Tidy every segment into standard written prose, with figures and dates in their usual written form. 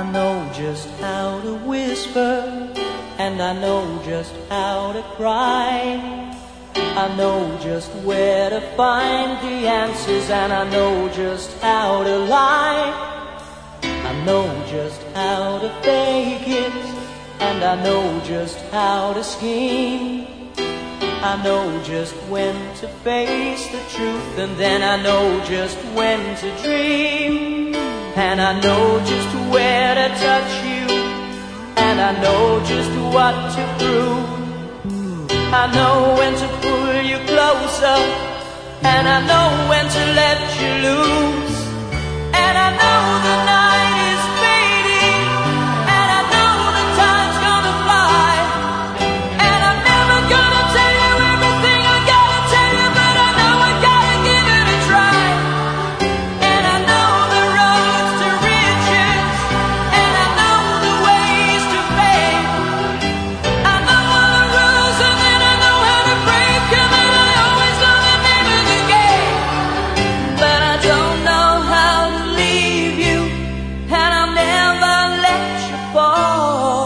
I know just how to whisper, and I know just how to cry. I know just where to find the answers, and I know just how to lie. I know just how to fake it, and I know just how to scheme. I know just when to face the truth, and then I know just when to dream. And I know just where to touch you, and I know just what to prove. I know when to pull you closer, and I know when to let you loose. And I know the night is fading, and I know the time's gonna fly. And I'm never gonna tell you everything I gotta tell you, but I know I gotta give it a try. And I know the roads to riches, and I know the ways to fame. I know all the rules, and then I know how to break them, and I always know the name of the game. But I don't know how to leave you, and I'll never let you fall.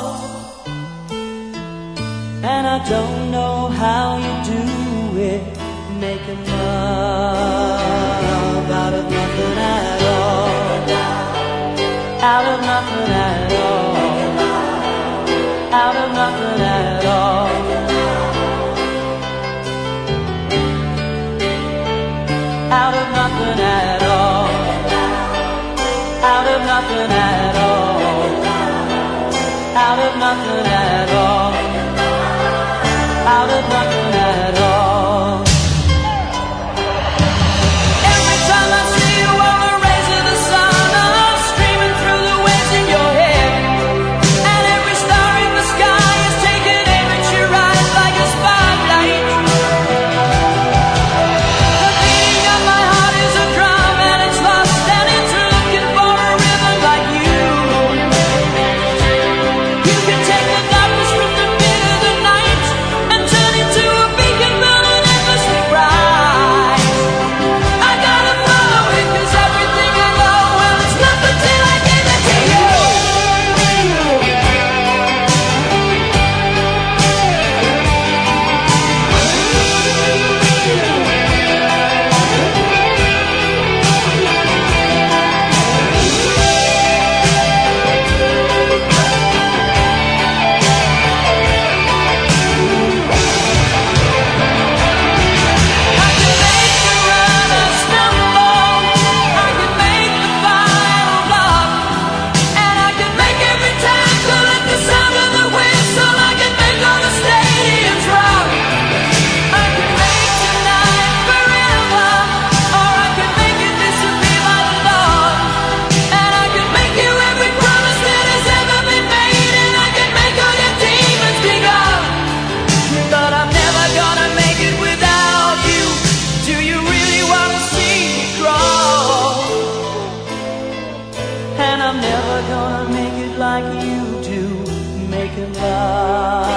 And I don't know how you do it, making love out of nothing at all. Out of nothing at all. Out of nothing at all. Out of nothing at all. Out of nothing at all. Out of nothing at all. Out of nothing at all. Every time I see you on the rays of the sun, I'm streaming through the waves in your head. And every star in the sky is taking aim at your eyes like a spotlight. The beating of my heart is a drum, and it's lost, and it's looking for a rhythm like you. You can take the darkness from the pit of the night and turn it to a beacon burning endlessly bright. I gotta follow it, 'cause everything I know, well, it's nothing till I give it to you. I can make the runner stumble, I can make the final block, and I can make every tackle at the sound of the whistle. I can make all the stadiums rock. I can make tonight forever, or I can make it disappear by the dawn. And I can make you every promise that has ever been made, and I can make all your demons be gone. But I'm never gonna make it without you. Do you really wanna see me crawl? And I'm never gonna make it like you do, making love